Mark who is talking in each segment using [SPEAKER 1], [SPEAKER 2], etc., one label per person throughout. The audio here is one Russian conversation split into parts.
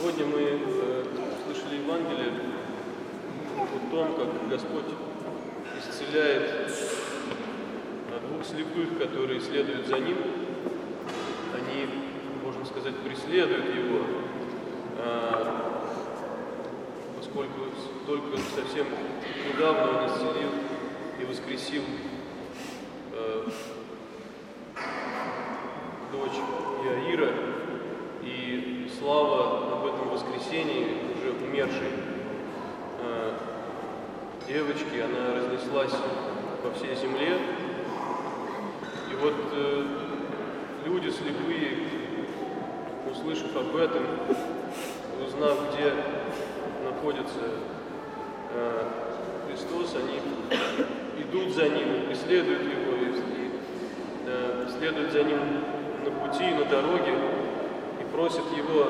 [SPEAKER 1] Сегодня мы слышали Евангелие о том, как Господь исцеляет двух слепых, которые следуют за Ним. Они, можно сказать, преследуют Его, поскольку только совсем недавно Он исцелил и воскресил дочь Иаира, и слава об этом воскресении уже умершей девочки, она разнеслась по всей земле. И вот люди слепые, услышав об этом, узнав, где находится Христос, они идут за Ним, преследуют Его, и следуют за Ним на пути, на дороге, и просят Его,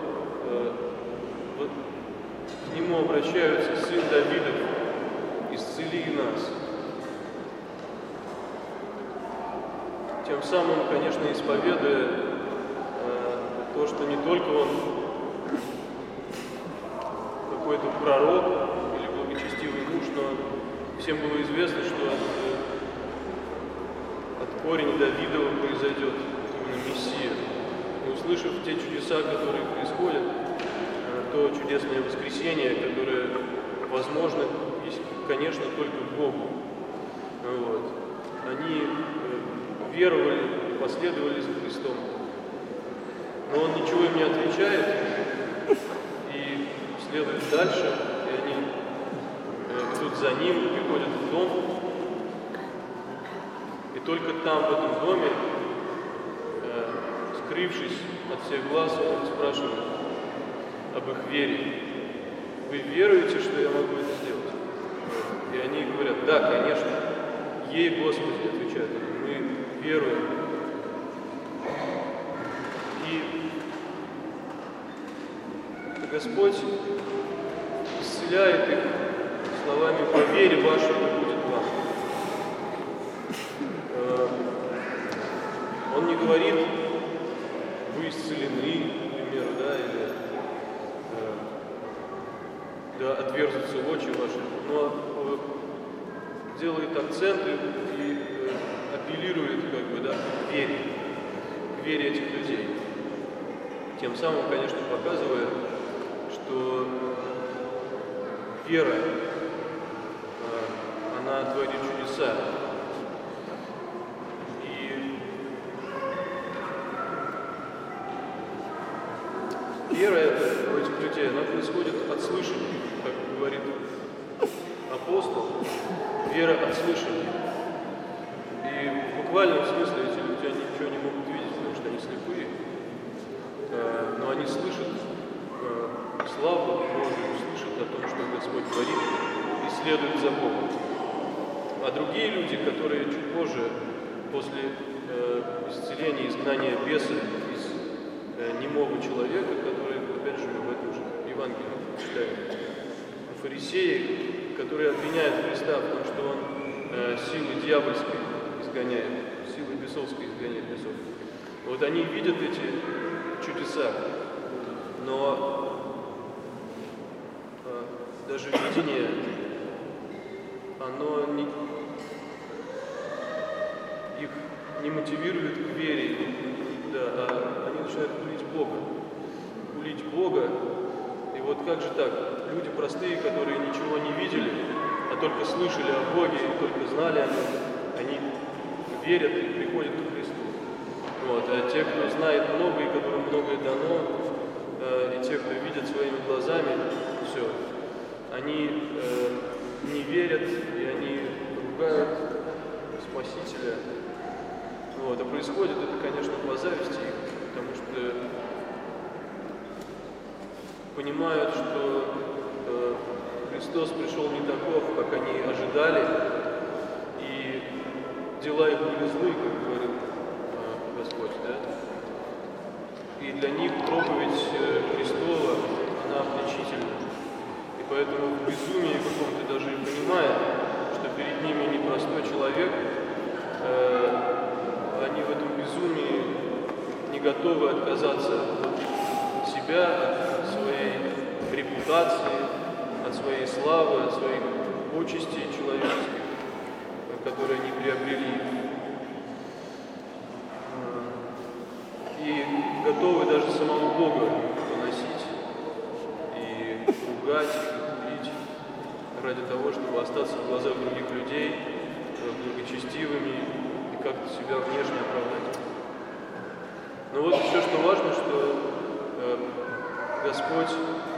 [SPEAKER 1] к Нему обращаются: Сын Давидов, исцели нас. Тем самым, конечно, исповедуя то, что не только Он какой-то пророк или благочестивый муж, но всем было известно, что от корня Давидова произойдет именно Мессия. И услышав те чудеса, которые происходят, то чудесное воскресение, которое возможно, есть, конечно, только Богу. Вот. Они веровали и последовали за Христом. Но Он ничего им не отвечает и следует дальше, и они идут за Ним, приходят в дом. И только там, в этом доме, скрывшись от всех глаз, Он спрашивает об их вере. Вы веруете, что я могу это сделать? И они говорят: да, конечно. Ей, Господи, отвечают они, мы веруем. И Господь исцеляет их словами: по вере вашей будет вам. Он не говорит: вы исцелены, к примеру, да, или да, отверзутся очи ваши, но делает акцент и апеллирует к вере этих людей. Тем самым, конечно, показывая, что вера, она творит чудеса. И вера у этих людей, она происходит от слышания, как говорит апостол, вера от слышания. И в буквальном смысле эти люди, они ничего не могут видеть, потому что они слепые, но они слышат славу Божию, слышат о том, что Господь творит, и следуют за Богом. А другие люди, которые чуть позже, после исцеления, изгнания беса из немого человека, который, опять же, в этом же Евангелии читаем, фарисеи, которые обвиняют Христа в том, что Он силой дьявольской изгоняет, силой бесовской изгоняет бесов. Вот они видят эти чудеса, но даже видение, оно их не мотивирует к вере, да, а они начинают хулить Бога. И вот как же так? Люди простые, которые ничего не видели, а только слышали о Боге, только знали о Нем, они верят и приходят к Христу. Вот. А те, кто знает много и которым многое дано, и те, кто видит своими глазами все, они не верят, и они ругают Спасителя. Вот. А происходит это, конечно, по зависти их, потому что понимают, что Христос пришел не таков, как они ожидали, и дела их были злы, как говорил Господь, да? И для них проповедь Христова, она обличительна. И поэтому в безумии каком-то даже и понимая, что перед ними непростой человек, они в этом безумии не готовы отказаться от себя, от своей репутации, от своей славы, от своих почестей человеческих, которые они приобрели. И готовы даже самого Бога поносить и ругать, и любить ради того, чтобы остаться в глазах других людей благочестивыми и как-то себя внешне оправдать. Но вот еще что важно, что Господь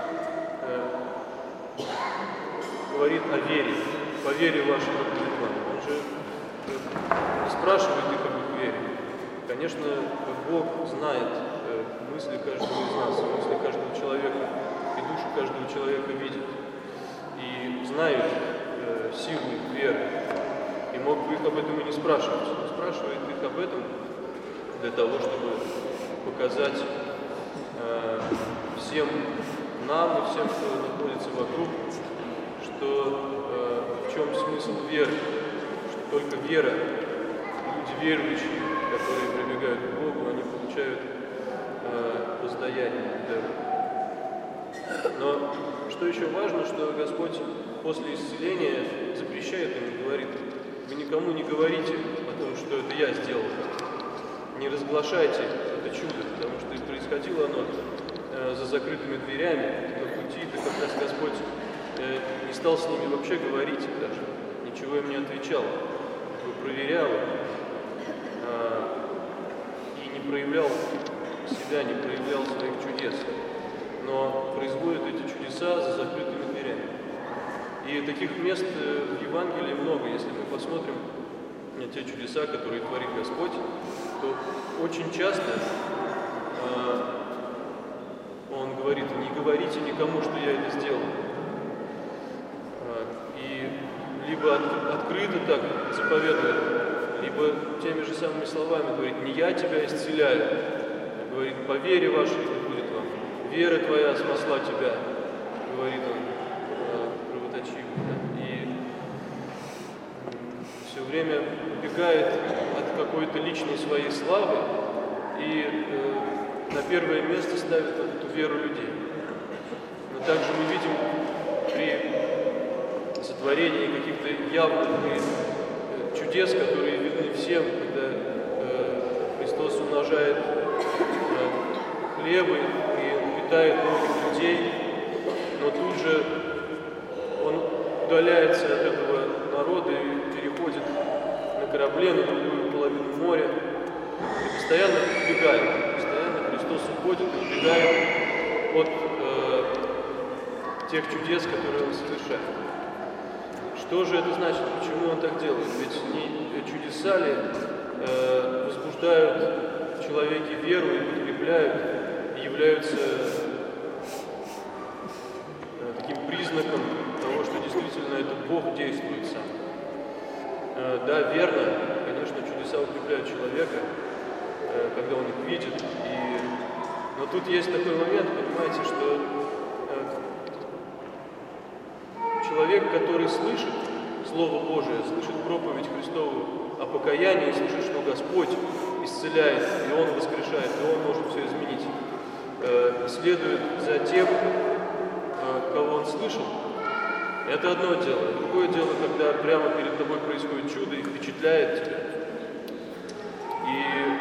[SPEAKER 1] говорит о вере. По вере вашей будет вам. Он же не спрашивает их об их вере. Конечно, Бог знает мысли каждого из нас, мысли каждого человека, и душу каждого человека видит. И знает силу их веры. И мог бы их об этом и не спрашивать. Он спрашивает их об этом для того, чтобы показать всем нам и всем, кто находится вокруг, что в чем смысл веры, что только вера, люди верующие, которые прибегают к Богу, они получают воздаяние. Но что еще важно, что Господь после исцеления запрещает им и говорит: вы никому не говорите о том, что это я сделал. Не разглашайте это чудо, потому что происходило оно за закрытыми дверями на пути, и как раз Господь не стал с ними вообще говорить даже, ничего им не отвечал, проверял и не проявлял себя, не проявлял своих чудес, но производит эти чудеса за закрытыми дверями. И таких мест в Евангелии много. Если мы посмотрим на те чудеса, которые творит Господь, то очень часто Он говорит: не говорите никому, что я это сделал. И либо открыто так заповедует, либо теми же самыми словами говорит: не я тебя исцеляю. Говорит: по вере вашей будет вам. Вера твоя спасла тебя, говорит Он кровоточивый. И все время убегает от какой-то личной своей славы и на первое место ставит эту веру людей. Но также мы видим при сотворении каких-то явных чудес, которые видны всем, когда Христос умножает хлебы и питает многих людей, но тут же Он удаляется от этого народа и переходит на корабле на другую половину моря и постоянно убегает. Постоянно Христос уходит и убегает от тех чудес, которые Он совершает. Что же это значит? Почему Он так делает? Ведь не чудеса ли возбуждают в человеке веру и подкрепляют, и являются таким признаком того, что действительно это Бог действует сам. Да, верно, конечно, чудеса укрепляют человека, когда он их видит. Но тут есть такой момент, понимаете, что человек, который слышит Слово Божие, слышит проповедь Христову о покаянии, слышит, что Господь исцеляет, и Он воскрешает, и Он может все изменить, следует за тем, кого он слышал. Это одно дело. Другое дело, когда прямо перед тобой происходит чудо и впечатляет тебя. И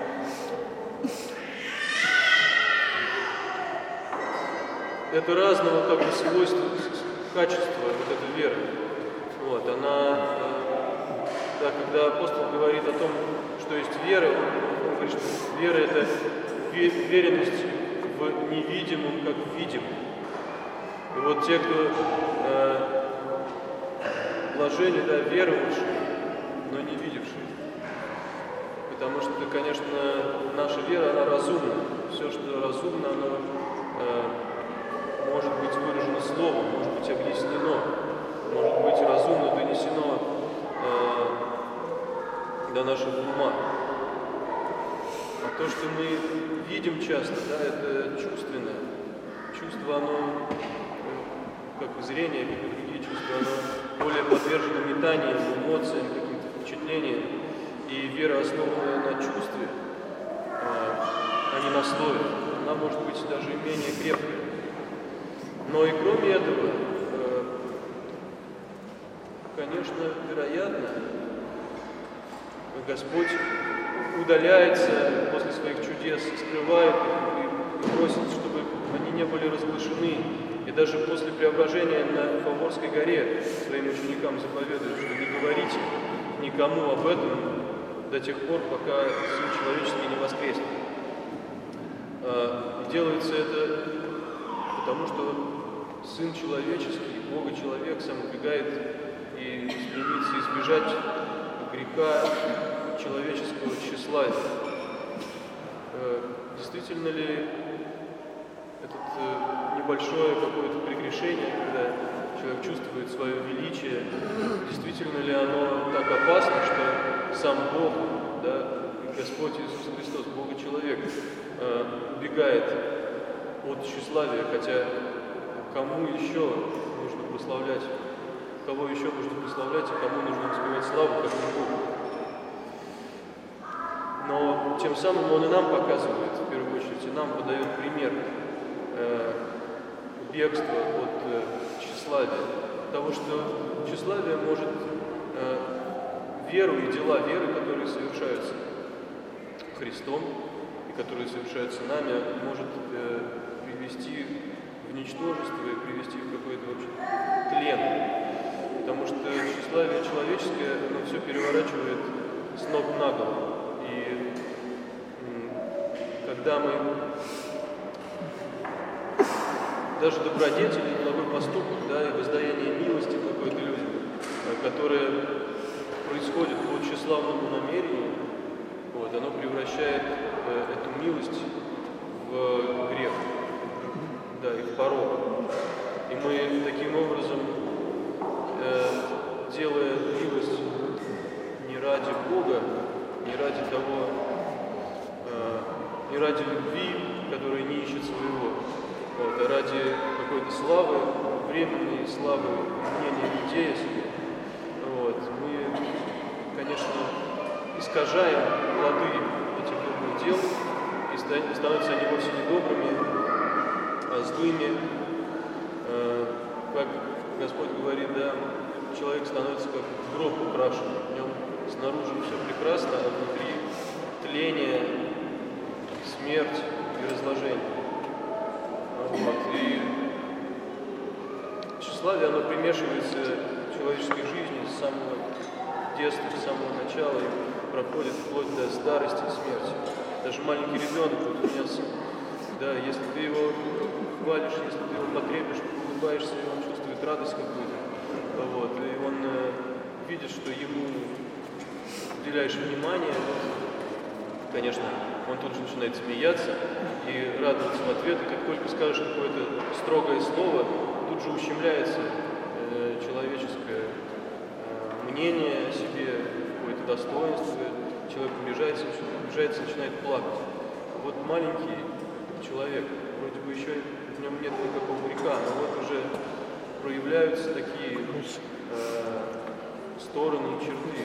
[SPEAKER 1] это разного как бы свойства, качества вот этой веры. Вот, она, да, когда апостол говорит о том, что есть вера, он говорит, что вера – это уверенность в невидимом, как в видимом. И вот те, кто блаженны, да, верующие, но не видевшие. Потому что, конечно, наша вера, она разумна. Все, что разумно, оно может быть выражено словом, может быть объяснено, может быть разумно донесено до нашего ума. А то, что мы видим часто, да, это чувственное. Чувство, оно, как и зрение, как и другие чувства, оно более подвержено метаниям, эмоциям, каким-то впечатлениям. И вера, основанная на чувстве, а не на слове, она может быть даже менее крепкой. Но и кроме этого, конечно, вероятно, Господь удаляется после своих чудес, скрывает их и просит, чтобы они не были разглашены. И даже после преображения на Фаворской горе своим ученикам заповедует, что не говорите никому об этом до тех пор, пока Сын Человеческий не воскреснет. И делается это потому, что Сын Человеческий, Бога-человек, сам убегает и стремится избежать греха человеческого тщеславия. Действительно ли это небольшое какое-то прегрешение, когда человек чувствует свое величие, действительно ли оно так опасно, что сам Бог, да, Господь Иисус Христос, Бога-человек, убегает от тщеславия, хотя кому еще нужно прославлять, кого еще нужно прославлять и кому нужно воспевать славу, как не Богу. Но тем самым Он и нам показывает, в первую очередь, и нам подает пример бегства от тщеславия. Того, что тщеславие может веру и дела веры, которые совершаются Христом и которые совершаются нами, может привести в ничтожество и привести в какой-то вообще тлен. Потому что тщеславие человеческое, оно все переворачивает с ног на голову. И когда мы даже добродетели, благой поступок, да, и воздаяние милости какой-то людям, которое происходит по тщеславному намерению, вот, оно превращает эту милость в грех, да, и в порок. И мы таким образом, делая милость не ради Бога, не ради того, не ради любви, которая не ищет своего, вот, а ради какой-то славы, временной славы, мнения людей о себе, вот, мы, конечно, искажаем плоды этих добрых дел, и становятся они вовсе не добрыми, а злыми. Как Господь говорит, да, человек становится как гроб украшенный, в нем снаружи все прекрасно, а внутри тление, смерть и разложение. Вот. И тщеславие, оно примешивается в человеческой жизни с самого детства, с самого начала и проходит вплоть до старости и смерти. Даже маленький ребенок, вот у меня сын, да, если ты его хвалишь, если ты его потребишь, улыбаешься, и он чувствует радость какую-то, вот, и он видит, что ему уделяешь внимание, конечно, он тут же начинает смеяться и радоваться в ответ, и как только скажешь какое-то строгое слово, тут же ущемляется человеческое мнение о себе, какое-то достоинство, человек обижается, начинает плакать. Вот маленький человек, вроде бы еще в нем нет никакого греха, но вот уже проявляются такие стороны и черты.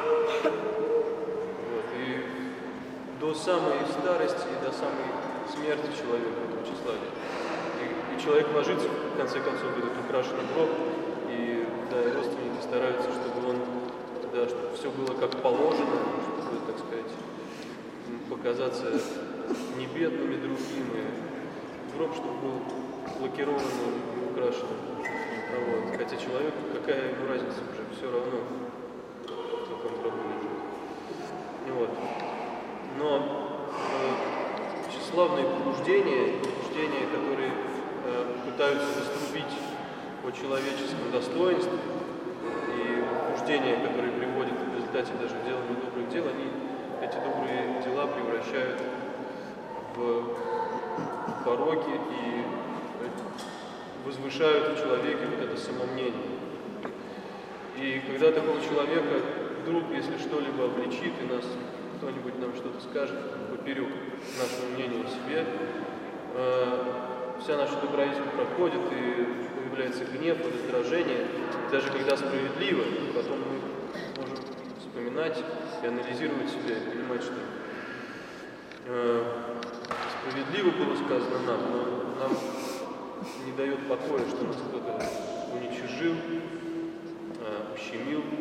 [SPEAKER 1] Вот. И до самой старости и до самой смерти человека этого тщеславия. И человек ложится, в конце концов, в этот украшенный гроб, и да, родственники стараются, чтобы он, да, чтобы все было как положено, чтобы, так сказать, показаться не бедными другими. Гроб, чтобы был лакированным и украшенным. Вот. Хотя человеку, какая ему разница уже, все равно, в каком гробу лежит. Вот. Но тщеславные побуждения, которые пытаются раструбить о человеческом достоинстве, и побуждения, которые приводят в результате даже к деланию добрых дел, они эти добрые дела превращают в пороки и возвышают в человеке вот это самомнение. И когда такого человека вдруг, если что-либо обличит, и нас кто-нибудь нам что-то скажет поперек нашего мнения о себе, вся наша добродетель проходит, и появляется гнев, раздражение. Даже когда справедливо, потом мы можем вспоминать и анализировать себя, и понимать, что справедливо было сказано нам, но нам дает покоя, что нас кто-то уничижил, ущемил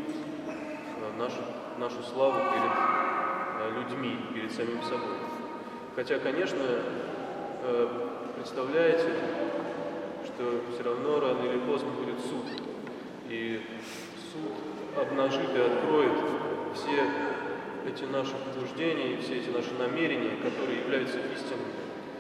[SPEAKER 1] нашу славу перед людьми, перед самим собой. Хотя, конечно, представляете, что все равно рано или поздно будет суд. И суд обнажит и откроет все эти наши побуждения, все эти наши намерения, которые являются истинными.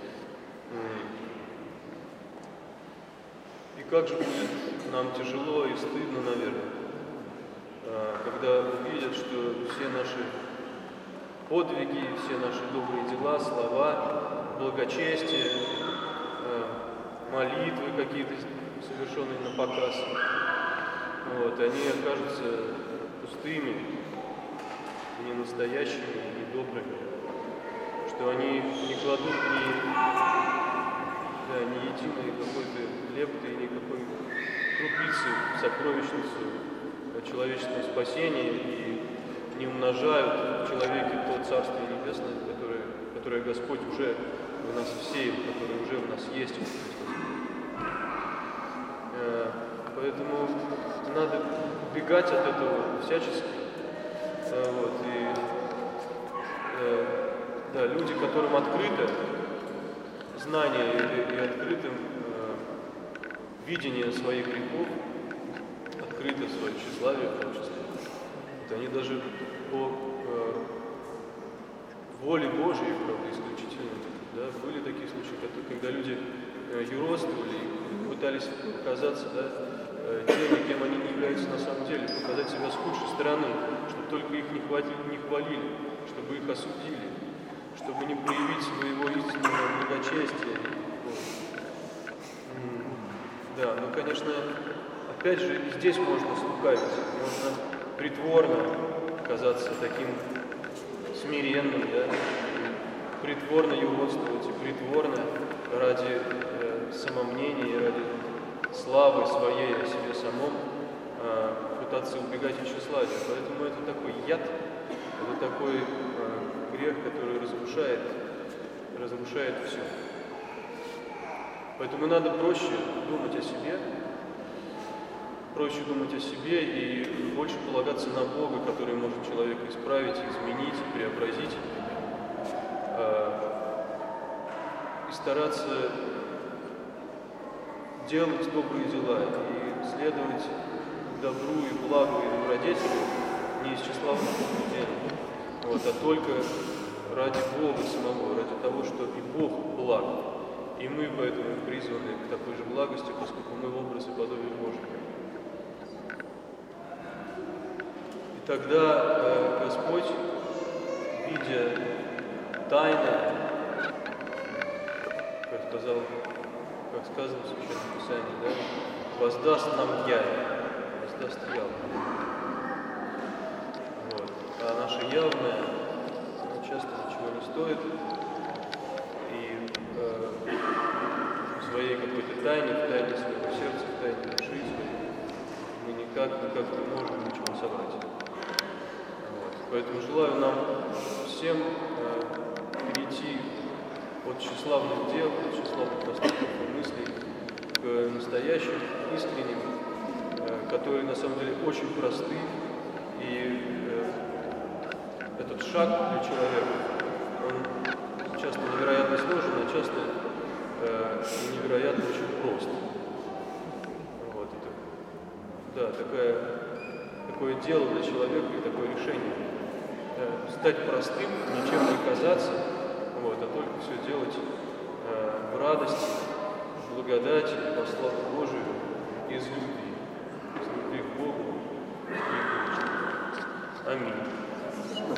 [SPEAKER 1] И как же будет нам тяжело и стыдно, наверное, когда увидят, что все наши подвиги, все наши добрые дела, слова, благочестие, молитвы какие-то, совершенные на показ, они окажутся пустыми, ненастоящими, недобрыми, что они не кладут ни единой какой-то лепты, никакой крупицы в сокровищницу человеческого спасения и не умножают в человеке то Царствие Небесное, которое Господь уже в нас всеет, которое уже в нас есть. Поэтому надо убегать от этого всячески. Люди, которым открыто знание и открыто видение своих грехов, открыто свое тщеславие, в том числе, они даже по воле Божьей, правда, исключительно, были такие случаи, когда люди юродствовали, пытались показаться теми, кем они не являются на самом деле, показать себя с худшей стороны, чтобы только их не хвалили, чтобы их осудили, чтобы не проявить своего истинного благочестия. Конечно, опять же, и здесь можно слукавить, можно притворно казаться таким смиренным, притворно юродствовать и притворно ради самомнения, ради славы своей о себе самом пытаться убегать от тщеславия. Поэтому это такой яд, это такой грех, который разрушает все. Поэтому надо проще думать о себе и больше полагаться на Бога, который может человека исправить, изменить, преобразить, и стараться делать добрые дела и следовать добру и благу и добродетели не из тщеславных побуждений, а только ради Бога самого, ради того, что и Бог благ, и мы поэтому призваны к такой же благости, поскольку мы в образе и подобие Божьем. И тогда Господь, видя тайно, как сказано в Священном Писании, воздаст нам воздаст явно. А наше явное, оно часто ничего не стоит, и в своей какой-то тайне, в тайне своего сердца, в тайне души своей, мы никак не можем ничего собрать. Поэтому желаю нам всем перейти от тщеславных дел, от тщеславных поступков и мыслей к настоящим, искренним, которые на самом деле очень просты. И этот шаг для человека, он часто невероятно сложен, а часто невероятно очень прост. Такое дело для человека и такое решение. Стать простым, ничем не казаться, а только все делать в радости, в благодати, во славу Божию, из любви к Богу и к ближнему. Аминь.